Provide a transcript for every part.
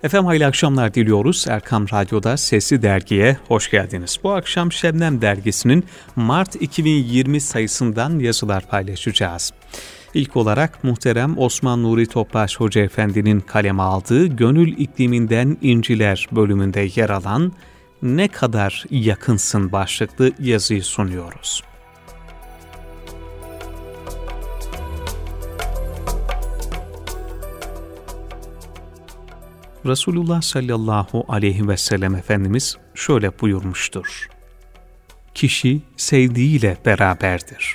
Efendim hayırlı akşamlar diliyoruz. Erkam Radyo'da Sesli Dergi'ye hoş geldiniz. Bu akşam Şebnem Dergisi'nin Mart 2020 sayısından yazılar paylaşacağız. İlk olarak muhterem Osman Nuri Topbaş Hoca Efendi'nin kaleme aldığı Gönül İkliminden İnciler bölümünde yer alan Ne Kadar Yakınsın başlıklı yazıyı sunuyoruz. Resulullah sallallahu aleyhi ve sellem Efendimiz şöyle buyurmuştur. Kişi sevdiğiyle beraberdir.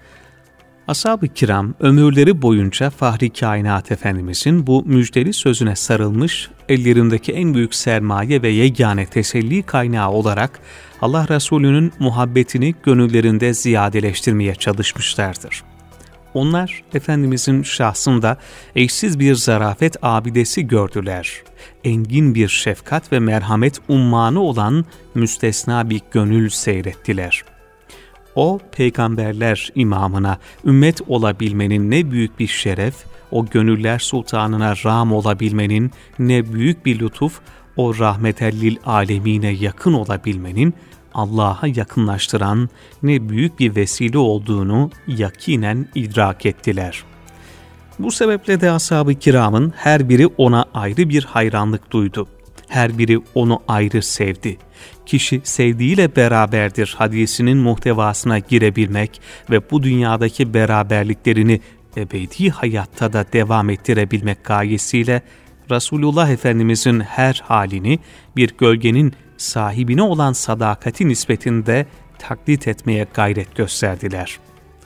Ashab-ı kiram ömürleri boyunca Fahri Kainat Efendimizin bu müjdeli sözüne sarılmış, ellerindeki en büyük sermaye ve yegane teselli kaynağı olarak Allah Resulü'nün muhabbetini gönüllerinde ziyadeleştirmeye çalışmışlardır. Onlar Efendimizin şahsında eşsiz bir zarafet abidesi gördüler. Engin bir şefkat ve merhamet ummanı olan müstesna bir gönül seyrettiler. O peygamberler imamına ümmet olabilmenin ne büyük bir şeref, o gönüller sultanına rağm olabilmenin ne büyük bir lütuf, o rahmetellil alemine yakın olabilmenin Allah'a yakınlaştıran ne büyük bir vesile olduğunu yakinen idrak ettiler. Bu sebeple de ashab-ı kiramın her biri ona ayrı bir hayranlık duydu. Her biri onu ayrı sevdi. Kişi sevdiğiyle beraberdir hadisinin muhtevasına girebilmek ve bu dünyadaki beraberliklerini ebedi hayatta da devam ettirebilmek gayesiyle Resulullah Efendimizin her halini bir gölgenin sahibine olan sadakati nispetinde taklit etmeye gayret gösterdiler.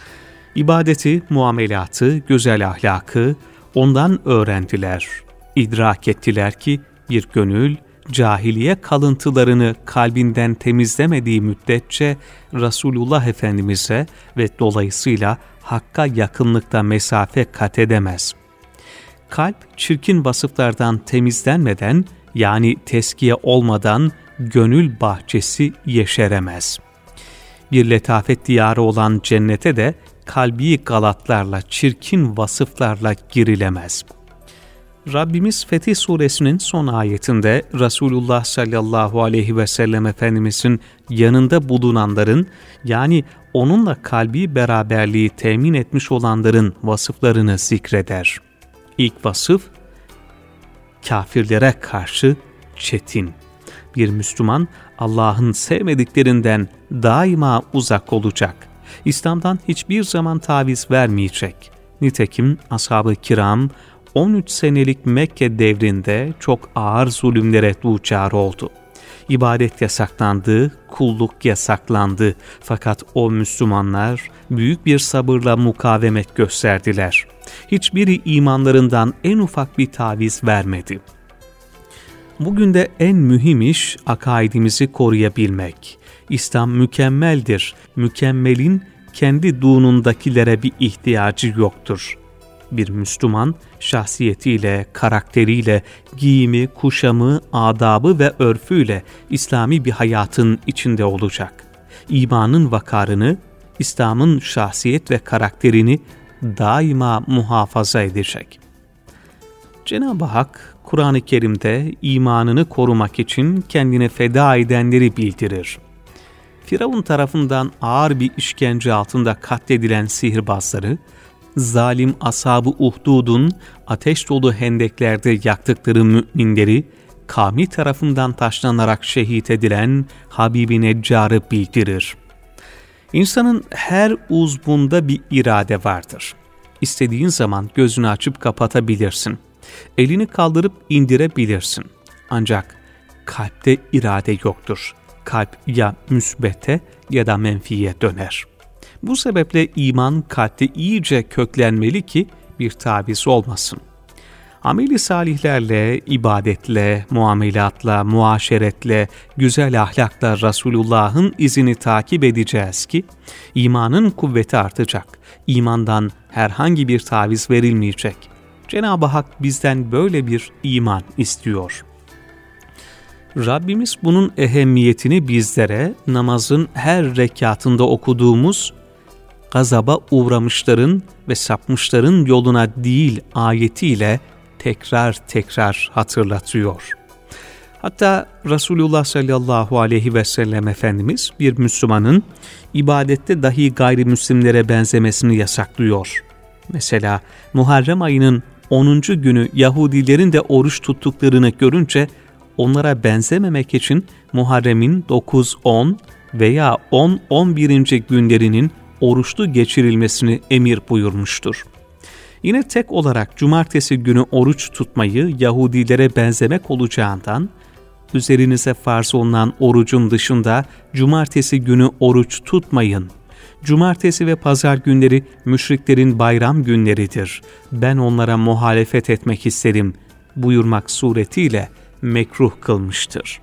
İbadeti, muamelatı, güzel ahlakı ondan öğrendiler. İdrak ettiler ki bir gönül, cahiliye kalıntılarını kalbinden temizlemediği müddetçe Resulullah Efendimiz'e ve dolayısıyla Hakk'a yakınlıkta mesafe kat edemez. Kalp çirkin vasıflardan temizlenmeden, yani teskiye olmadan gönül bahçesi yeşeremez. Bir letafet diyarı olan cennete de kalbi galatlarla, çirkin vasıflarla girilemez. Rabbimiz Fetih Suresinin son ayetinde Resulullah sallallahu aleyhi ve sellem Efendimizin yanında bulunanların, yani onunla kalbi beraberliği temin etmiş olanların vasıflarını zikreder. İlk vasıf, kafirlere karşı çetin. Bir Müslüman Allah'ın sevmediklerinden daima uzak olacak. İslam'dan hiçbir zaman taviz vermeyecek. Nitekim ashab-ı kiram 13 senelik Mekke devrinde çok ağır zulümlere duçar oldu. İbadet yasaklandı, kulluk yasaklandı. Fakat o Müslümanlar büyük bir sabırla mukavemet gösterdiler. Hiçbiri imanlarından en ufak bir taviz vermedi. Bugün de en mühim iş akaidimizi koruyabilmek. İslam mükemmeldir. Mükemmelin kendi dunundakilere bir ihtiyacı yoktur. Bir Müslüman şahsiyetiyle, karakteriyle, giyimi, kuşamı, adabı ve örfüyle İslami bir hayatın içinde olacak. İmanın vakarını, İslam'ın şahsiyet ve karakterini daima muhafaza edecek. Cenab-ı Hak Kur'an-ı Kerim'de imanını korumak için kendine feda edenleri bildirir. Firavun tarafından ağır bir işkence altında katledilen sihirbazları, zalim ashab-ı Uhdud'un ateş dolu hendeklerde yaktıkları müminleri, kavmi tarafından taşlanarak şehit edilen Habib-i Neccar'ı bildirir. İnsanın her uzvunda bir irade vardır. İstediğin zaman gözünü açıp kapatabilirsin. Elini kaldırıp indirebilirsin. Ancak kalpte irade yoktur. Kalp ya müsbete ya da menfiye döner. Bu sebeple iman kalpte iyice köklenmeli ki bir taviz olmasın. Amel-i salihlerle, ibadetle, muamelatla, muaşeretle, güzel ahlakla Resulullah'ın izini takip edeceğiz ki imanın kuvveti artacak. İmandan herhangi bir taviz verilmeyecek. Cenab-ı Hak bizden böyle bir iman istiyor. Rabbimiz bunun ehemmiyetini bizlere namazın her rekatında okuduğumuz gazaba uğramışların ve sapmışların yoluna değil ayetiyle tekrar tekrar hatırlatıyor. Hatta Resulullah sallallahu aleyhi ve sellem Efendimiz bir Müslümanın ibadette dahi gayrimüslimlere benzemesini yasaklıyor. Mesela Muharrem ayının 10. günü Yahudilerin de oruç tuttuklarını görünce onlara benzememek için Muharrem'in 9, 10 veya 10, 11. günlerinin oruçlu geçirilmesini emir buyurmuştur. Yine tek olarak cumartesi günü oruç tutmayı Yahudilere benzemek olacağından, üzerinize farz olunan orucun dışında cumartesi günü oruç tutmayın. Cumartesi ve pazar günleri müşriklerin bayram günleridir. Ben onlara muhalefet etmek isterim buyurmak suretiyle mekruh kılmıştır.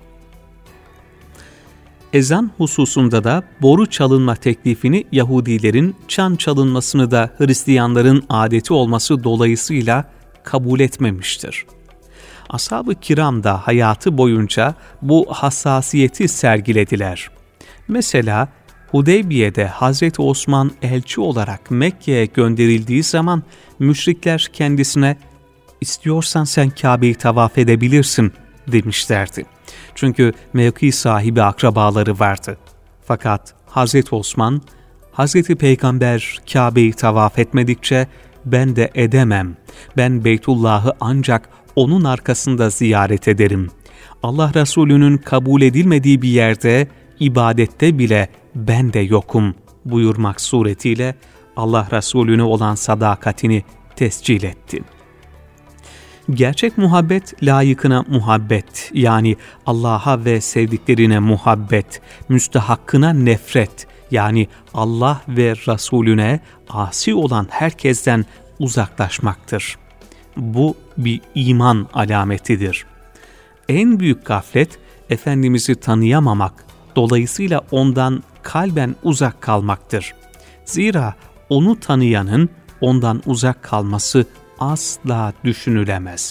Ezan hususunda da boru çalınma teklifini Yahudilerin, çan çalınmasını da Hristiyanların adeti olması dolayısıyla kabul etmemiştir. Ashab-ı kiram da hayatı boyunca bu hassasiyeti sergilediler. Mesela Hudeybiye'de Hazreti Osman elçi olarak Mekke'ye gönderildiği zaman müşrikler kendisine "İstiyorsan sen Kabe'yi tavaf edebilirsin" demişlerdi. Çünkü mevki sahibi akrabaları vardı. Fakat Hazreti Osman, Hazreti Peygamber Kabe'yi tavaf etmedikçe ben de edemem. Ben Beytullah'ı ancak onun arkasında ziyaret ederim. Allah Resulü'nün kabul edilmediği bir yerde, ibadette bile ben de yokum buyurmak suretiyle Allah Resulüne olan sadakatini tescil etti. Gerçek muhabbet, layıkına muhabbet, yani Allah'a ve sevdiklerine muhabbet, müstehakkına nefret, yani Allah ve Resulüne asi olan herkesten uzaklaşmaktır. Bu bir iman alametidir. En büyük gaflet, Efendimiz'i tanıyamamak, dolayısıyla ondan kalben uzak kalmaktır. Zira onu tanıyanın ondan uzak kalması asla düşünülemez.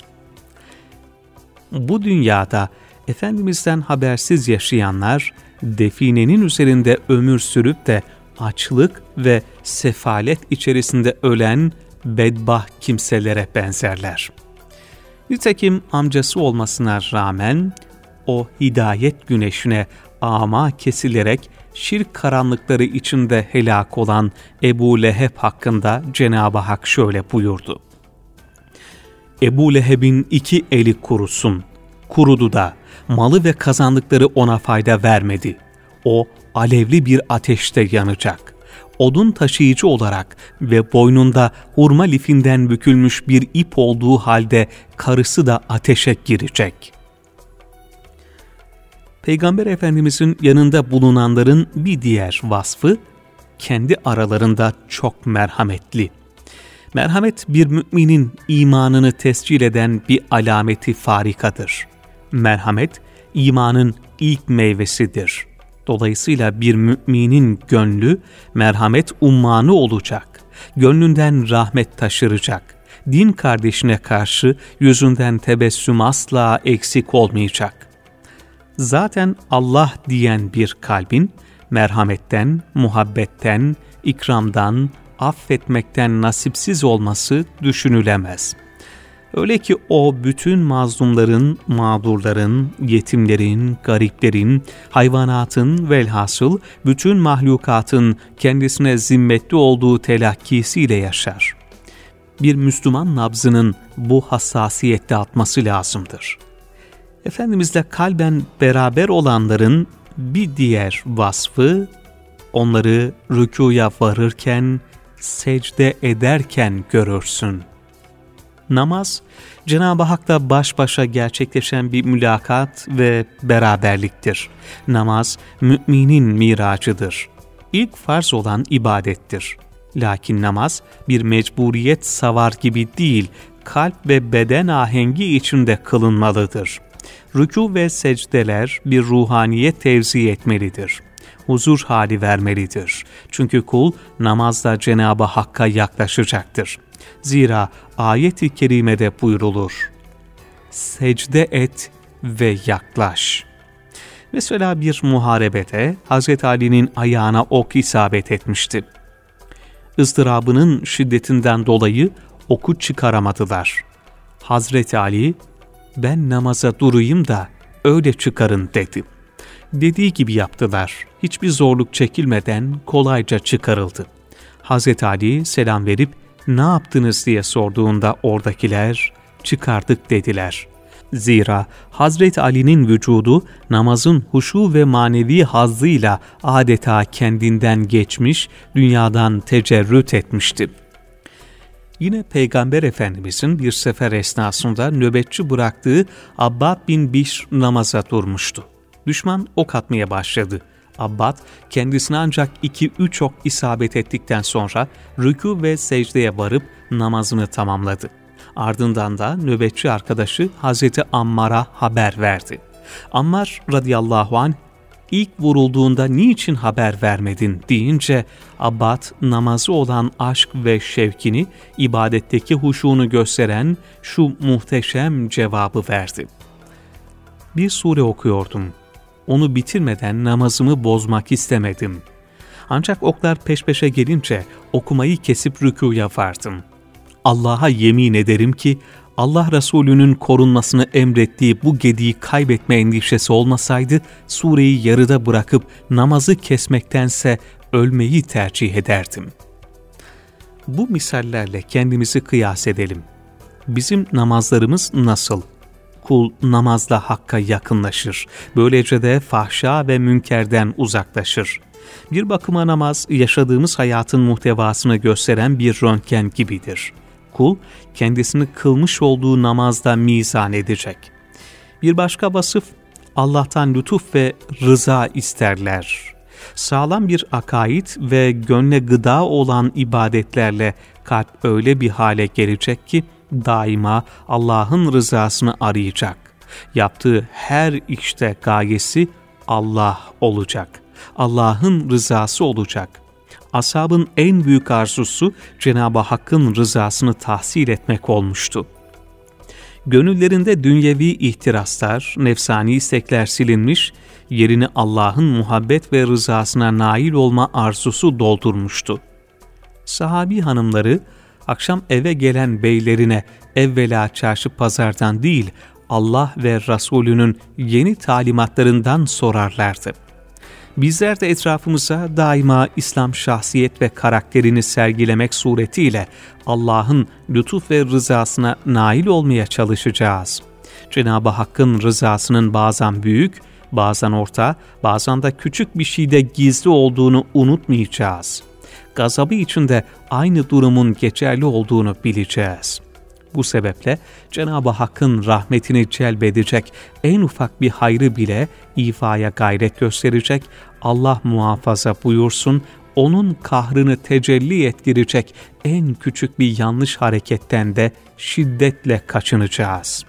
Bu dünyada Efendimiz'den habersiz yaşayanlar, definenin üzerinde ömür sürüp de açlık ve sefalet içerisinde ölen bedbaht kimselere benzerler. Nitekim amcası olmasına rağmen o hidayet güneşine ama kesilerek şirk karanlıkları içinde helak olan Ebu Leheb hakkında Cenab-ı Hak şöyle buyurdu: Ebu Leheb'in 2 eli kurusun, kurudu da malı ve kazandıkları ona fayda vermedi. O alevli bir ateşte yanacak. Odun taşıyıcı olarak ve boynunda hurma lifinden bükülmüş bir ip olduğu halde karısı da ateşe girecek. Peygamber Efendimizin yanında bulunanların bir diğer vasfı, kendi aralarında çok merhametli. Merhamet bir müminin imanını tescil eden bir alameti farikadır. Merhamet, imanın ilk meyvesidir. Dolayısıyla bir müminin gönlü merhamet ummanı olacak. Gönlünden rahmet taşıracak. Din kardeşine karşı yüzünden tebessüm asla eksik olmayacak. Zaten Allah diyen bir kalbin merhametten, muhabbetten, ikramdan, affetmekten nasipsiz olması düşünülemez. Öyle ki o bütün mazlumların, mağdurların, yetimlerin, gariplerin, hayvanatın velhasıl bütün mahlukatın kendisine zimmetli olduğu telakkisiyle yaşar. Bir Müslüman nabzının bu hassasiyette atması lazımdır. Efendimizle kalben beraber olanların bir diğer vasfı, onları rükûya varırken, secde ederken görürsün. Namaz, Cenab-ı Hak'la baş başa gerçekleşen bir mülakat ve beraberliktir. Namaz, müminin miracıdır. İlk farz olan ibadettir. Lakin namaz, bir mecburiyet savar gibi değil, kalp ve beden ahengi içinde kılınmalıdır. Rükû ve secdeler bir ruhaniyet tevzi etmelidir. Huzur hali vermelidir. Çünkü kul namazla Cenab-ı Hakk'a yaklaşacaktır. Zira ayet-i kerimede buyrulur: secde et ve yaklaş. Mesela bir muharebede Hazreti Ali'nin ayağına ok isabet etmişti. Izdırabının şiddetinden dolayı oku çıkaramadılar. Hazreti Ali, ben namaza durayım da öyle çıkarın dedi. Dediği gibi yaptılar. Hiçbir zorluk çekilmeden kolayca çıkarıldı. Hazreti Ali selam verip ne yaptınız diye sorduğunda oradakiler çıkardık dediler. Zira Hazreti Ali'nin vücudu namazın huşu ve manevi hazzıyla adeta kendinden geçmiş, dünyadan tecerrüt etmişti. Yine Peygamber Efendimizin bir sefer esnasında nöbetçi bıraktığı Abbad bin Bişr namaza durmuştu. Düşman ok atmaya başladı. Abbad kendisine ancak 2-3 ok isabet ettikten sonra rükû ve secdeye varıp namazını tamamladı. Ardından da nöbetçi arkadaşı Hazreti Ammar'a haber verdi. Ammar radıyallahu anh, ilk vurulduğunda niçin haber vermedin deyince Abbad namazı olan aşk ve şevkini, ibadetteki huşunu gösteren şu muhteşem cevabı verdi. Bir sure okuyordum. Onu bitirmeden namazımı bozmak istemedim. Ancak oklar peş peşe gelince okumayı kesip rükûya vardım. Allah'a yemin ederim ki Allah Resulü'nün korunmasını emrettiği bu gediği kaybetme endişesi olmasaydı sureyi yarıda bırakıp namazı kesmektense ölmeyi tercih ederdim. Bu misallerle kendimizi kıyas edelim. Bizim namazlarımız nasıl? Kul namazla Hakk'a yakınlaşır. Böylece de fahşa ve münkerden uzaklaşır. Bir bakıma namaz, yaşadığımız hayatın muhtevasını gösteren bir röntgen gibidir. Kul, kendisini kılmış olduğu namazda mizan edecek. Bir başka vasıf, Allah'tan lütuf ve rıza isterler. Sağlam bir akaid ve gönle gıda olan ibadetlerle kalp öyle bir hale gelecek ki, daima Allah'ın rızasını arayacak. Yaptığı her işte gayesi Allah olacak. Allah'ın rızası olacak. Ashabın en büyük arzusu Cenab-ı Hakk'ın rızasını tahsil etmek olmuştu. Gönüllerinde dünyevi ihtiraslar, nefsani istekler silinmiş, yerini Allah'ın muhabbet ve rızasına nail olma arzusu doldurmuştu. Sahabi hanımları, akşam eve gelen beylerine evvela çarşı pazardan değil, Allah ve Resulünün yeni talimatlarından sorarlardı. Bizler de etrafımıza daima İslam şahsiyet ve karakterini sergilemek suretiyle Allah'ın lütuf ve rızasına nail olmaya çalışacağız. Cenab-ı Hakk'ın rızasının bazen büyük, bazen orta, bazen de küçük bir şeyde gizli olduğunu unutmayacağız. Gazabı içinde aynı durumun geçerli olduğunu bileceğiz. Bu sebeple Cenab-ı Hakk'ın rahmetini celbedecek en ufak bir hayrı bile ifaya gayret gösterecek, Allah muhafaza buyursun, onun kahrını tecelli ettirecek en küçük bir yanlış hareketten de şiddetle kaçınacağız.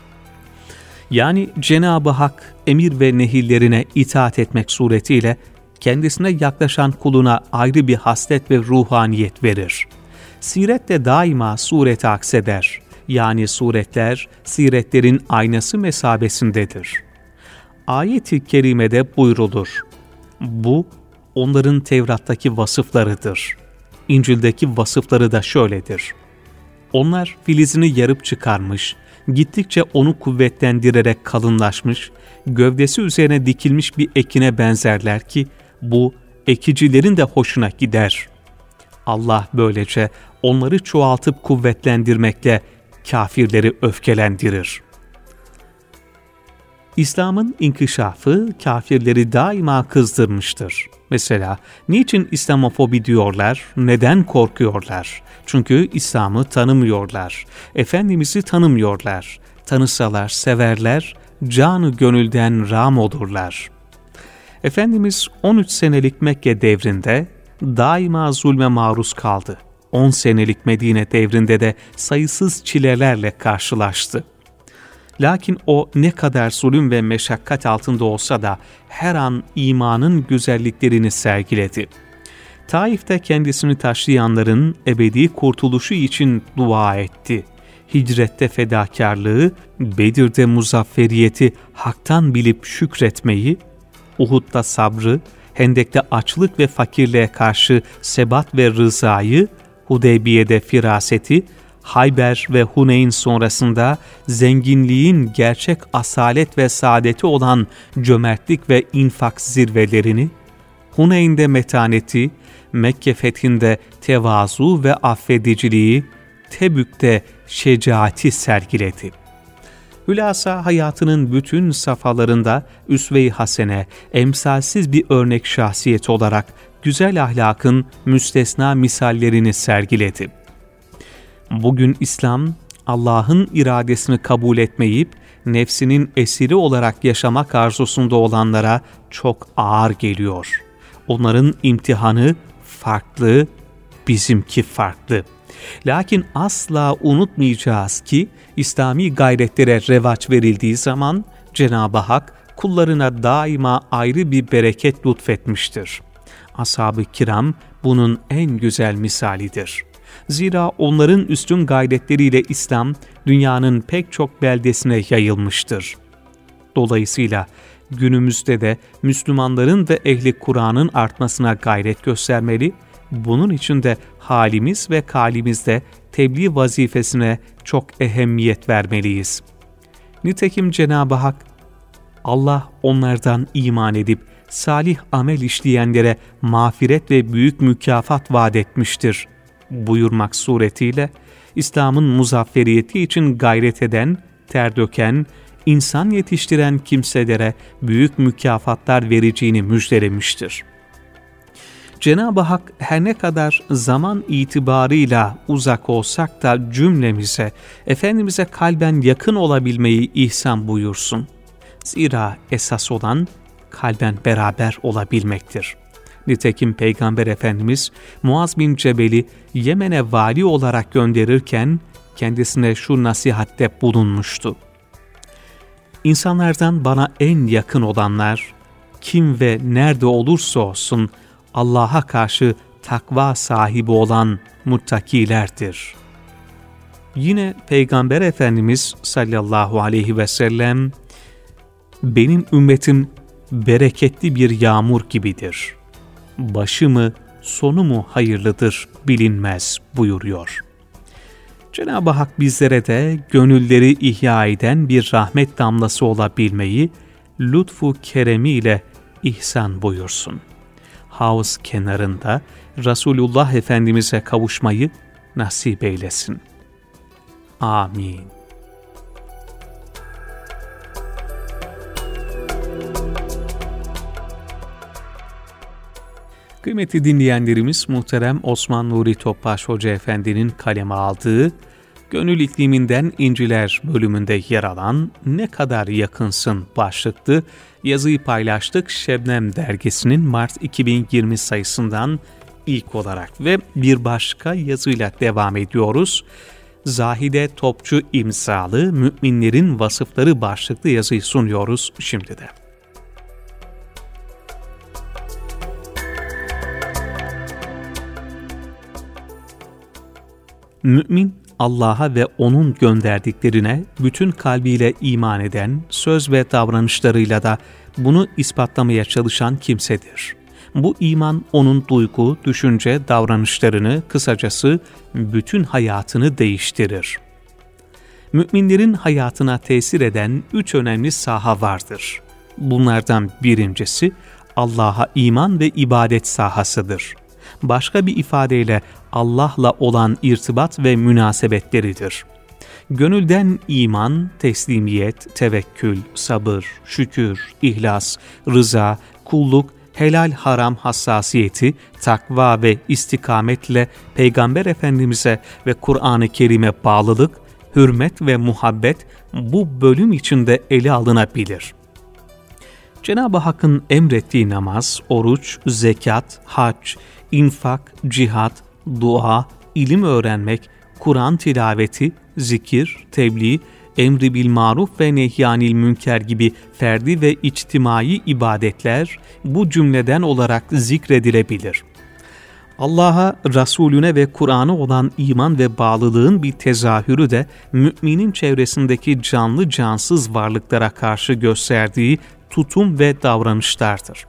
Yani Cenab-ı Hak emir ve nehirlerine itaat etmek suretiyle kendisine yaklaşan kuluna ayrı bir haslet ve ruhaniyet verir. Siret de daima surete akseder. Yani suretler, siretlerin aynası mesabesindedir. Ayet-i kerimede buyrulur. Bu, onların Tevrat'taki vasıflarıdır. İncil'deki vasıfları da şöyledir. Onlar filizini yarıp çıkarmış, gittikçe onu kuvvetlendirerek kalınlaşmış, gövdesi üzerine dikilmiş bir ekine benzerler ki, bu ekicilerin de hoşuna gider. Allah böylece onları çoğaltıp kuvvetlendirmekle kafirleri öfkelendirir. İslam'ın inkişafı kafirleri daima kızdırmıştır. Mesela niçin İslamofobi diyorlar, neden korkuyorlar? Çünkü İslam'ı tanımıyorlar, Efendimiz'i tanımıyorlar. Tanısalar, severler, canı gönülden rağm olurlar. Efendimiz 13 senelik Mekke devrinde daima zulme maruz kaldı. 10 senelik Medine devrinde de sayısız çilelerle karşılaştı. Lakin o ne kadar zulüm ve meşakkat altında olsa da her an imanın güzelliklerini sergiledi. Taif'te kendisini taşlayanların ebedi kurtuluşu için dua etti. Hicrette fedakarlığı, Bedir'de muzafferiyeti haktan bilip şükretmeyi, Uhud'da sabrı, Hendek'te açlık ve fakirliğe karşı sebat ve rızayı, Hudeybiye'de firaseti, Hayber ve Huneyn sonrasında zenginliğin gerçek asalet ve saadeti olan cömertlik ve infak zirvelerini, Huneyn'de metaneti, Mekke fethinde tevazu ve affediciliği, Tebük'te şecaati sergiledi. Hülasa hayatının bütün safhalarında üsve-i hasene, emsalsiz bir örnek şahsiyet olarak güzel ahlakın müstesna misallerini sergiledi. Bugün İslam, Allah'ın iradesini kabul etmeyip nefsinin esiri olarak yaşamak arzusunda olanlara çok ağır geliyor. Onların imtihanı farklı, bizimki farklı. Lakin asla unutmayacağız ki İslami gayretlere revaç verildiği zaman Cenab-ı Hak kullarına daima ayrı bir bereket lütfetmiştir. Ashab-ı kiram bunun en güzel misalidir. Zira onların üstün gayretleriyle İslam dünyanın pek çok beldesine yayılmıştır. Dolayısıyla günümüzde de Müslümanların ve ehli Kur'an'ın artmasına gayret göstermeli, bunun için de halimiz ve kalimizde tebliğ vazifesine çok ehemmiyet vermeliyiz. Nitekim Cenab-ı Hak, Allah onlardan iman edip salih amel işleyenlere mağfiret ve büyük mükafat vaat etmiştir buyurmak suretiyle, İslam'ın muzafferiyeti için gayret eden, ter döken, insan yetiştiren kimselere büyük mükafatlar vereceğini müjdelemiştir. Cenab-ı Hak her ne kadar zaman itibarıyla uzak olsak da cümlemize, Efendimiz'e kalben yakın olabilmeyi ihsan buyursun. Zira esas olan kalben beraber olabilmektir. Nitekim Peygamber Efendimiz Muaz bin Cebel'i Yemen'e vali olarak gönderirken kendisine şu nasihatte bulunmuştu. İnsanlardan bana en yakın olanlar, kim ve nerede olursa olsun Allah'a karşı takva sahibi olan muttakilerdir. Yine Peygamber Efendimiz sallallahu aleyhi ve sellem, benim ümmetim bereketli bir yağmur gibidir. Başı mı, sonu mu hayırlıdır bilinmez buyuruyor. Cenab-ı Hak bizlere de gönülleri ihya eden bir rahmet damlası olabilmeyi lütfu keremiyle ihsan buyursun. Havuz kenarında Resulullah Efendimiz'e kavuşmayı nasip eylesin. Amin. Kıymetli dinleyenlerimiz, muhterem Osman Nuri Topbaş Hoca Efendi'nin kaleme aldığı Gönül İkliminden İnciler bölümünde yer alan Ne Kadar Yakınsın başlıklı yazıyı paylaştık Şebnem dergisinin Mart 2020 sayısından ilk olarak ve bir başka yazıyla devam ediyoruz. Zahide Topçu imzalı Müminlerin Vasıfları başlıklı yazıyı sunuyoruz şimdi de. Mümin, Allah'a ve O'nun gönderdiklerine bütün kalbiyle iman eden, söz ve davranışlarıyla da bunu ispatlamaya çalışan kimsedir. Bu iman onun duygu, düşünce, davranışlarını, kısacası bütün hayatını değiştirir. Müminlerin hayatına tesir eden 3 önemli saha vardır. Bunlardan birincisi Allah'a iman ve ibadet sahasıdır. Başka bir ifadeyle Allah'la olan irtibat ve münasebetleridir. Gönülden iman, teslimiyet, tevekkül, sabır, şükür, ihlas, rıza, kulluk, helal haram hassasiyeti, takva ve istikametle Peygamber Efendimiz'e ve Kur'an-ı Kerim'e bağlılık, hürmet ve muhabbet bu bölüm içinde ele alınabilir. Cenab-ı Hakk'ın emrettiği namaz, oruç, zekat, hac, infak, cihat, dua, ilim öğrenmek, Kur'an tilaveti, zikir, tebliğ, emri bil maruf ve nehyanil münker gibi ferdi ve içtimai ibadetler bu cümleden olarak zikredilebilir. Allah'a, Resulüne ve Kur'an'a olan iman ve bağlılığın bir tezahürü de müminin çevresindeki canlı cansız varlıklara karşı gösterdiği tutum ve davranışlardır.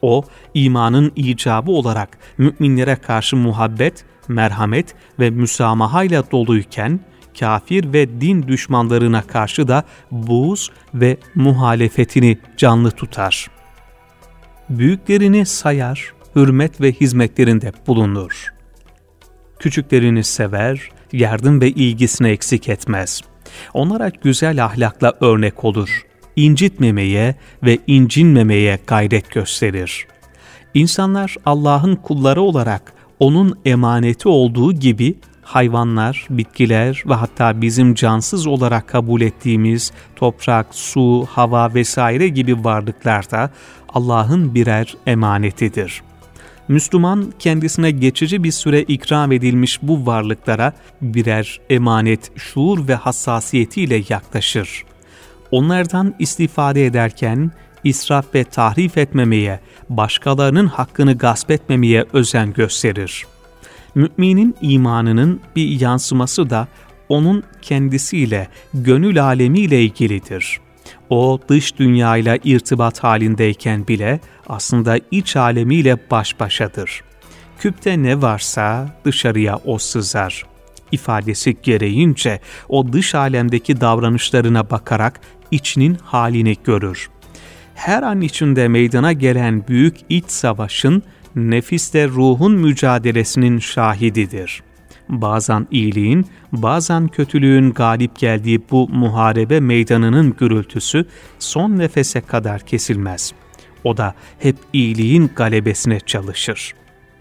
O, imanın icabı olarak müminlere karşı muhabbet, merhamet ve müsamahayla doluyken, kafir ve din düşmanlarına karşı da buğz ve muhalefetini canlı tutar. Büyüklerini sayar, hürmet ve hizmetlerinde bulunur. Küçüklerini sever, yardım ve ilgisini eksik etmez. Onlara güzel ahlakla örnek olur. İncitmemeye ve incinmemeye gayret gösterir. İnsanlar Allah'ın kulları olarak onun emaneti olduğu gibi hayvanlar, bitkiler ve hatta bizim cansız olarak kabul ettiğimiz toprak, su, hava vesaire gibi varlıklar da Allah'ın birer emanetidir. Müslüman kendisine geçici bir süre ikram edilmiş bu varlıklara birer emanet şuur ve hassasiyetiyle yaklaşır. Onlardan istifade ederken israf ve tahrif etmemeye, başkalarının hakkını gasp etmemeye özen gösterir. Müminin imanının bir yansıması da onun kendisiyle, gönül alemiyle ilgilidir. O dış dünyayla irtibat halindeyken bile aslında iç alemiyle baş başadır. Küpte ne varsa dışarıya o sızar. İfadesi gereğince o dış alemdeki davranışlarına bakarak içinin halini görür. Her an içinde meydana gelen büyük iç savaşın nefisle ruhun mücadelesinin şahididir. Bazen iyiliğin, bazen kötülüğün galip geldiği bu muharebe meydanının gürültüsü son nefese kadar kesilmez. O da hep iyiliğin galebesine çalışır.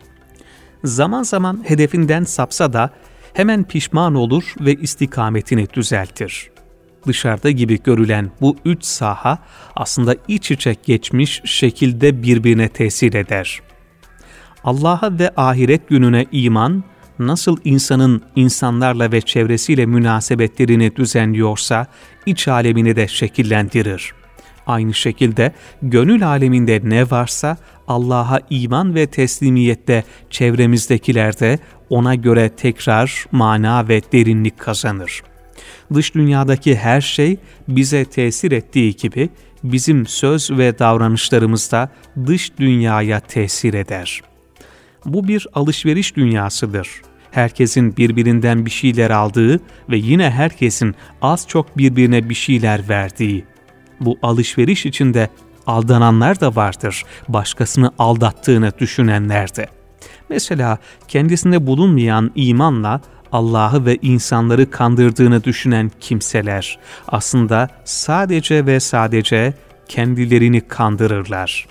Zaman zaman hedefinden sapsa da hemen pişman olur ve istikametini düzeltir. Dışarıda gibi görülen bu üç saha aslında iç içe geçmiş şekilde birbirine tesir eder. Allah'a ve ahiret gününe iman, nasıl insanın insanlarla ve çevresiyle münasebetlerini düzenliyorsa, iç alemini de şekillendirir. Aynı şekilde gönül aleminde ne varsa Allah'a iman ve teslimiyette çevremizdekiler de ona göre tekrar mana ve derinlik kazanır. Dış dünyadaki her şey bize tesir ettiği gibi bizim söz ve davranışlarımız da dış dünyaya tesir eder. Bu bir alışveriş dünyasıdır. Herkesin birbirinden bir şeyler aldığı ve yine herkesin az çok birbirine bir şeyler verdiği. Bu alışveriş içinde aldananlar da vardır, başkasını aldattığını düşünenler de. Mesela kendisinde bulunmayan imanla Allah'ı ve insanları kandırdığını düşünen kimseler aslında sadece ve sadece kendilerini kandırırlar.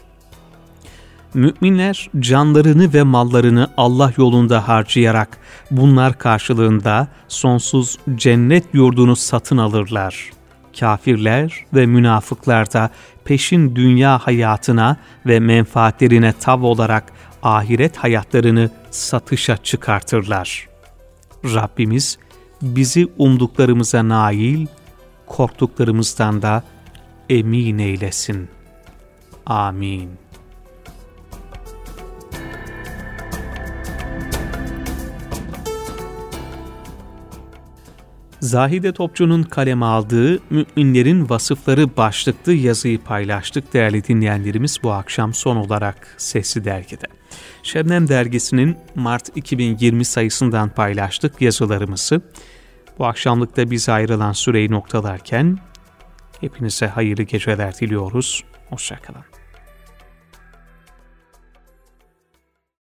Müminler canlarını ve mallarını Allah yolunda harcayarak bunlar karşılığında sonsuz cennet yurdunu satın alırlar. Kafirler ve münafıklar da peşin dünya hayatına ve menfaatlerine tav olarak ahiret hayatlarını satışa çıkartırlar. Rabbimiz bizi umduklarımıza nail, korktuklarımızdan da emin eylesin. Amin. Zahide Topçu'nun kaleme aldığı Müminlerin Vasıfları başlıklı yazıyı paylaştık değerli dinleyenlerimiz bu akşam son olarak Sesli Dergi'de. Şebnem Dergisi'nin Mart 2020 sayısından paylaştık yazılarımızı. Bu akşamlıkta bize ayrılan süreyi noktalarken hepinize hayırlı geceler diliyoruz. Hoşça kalın.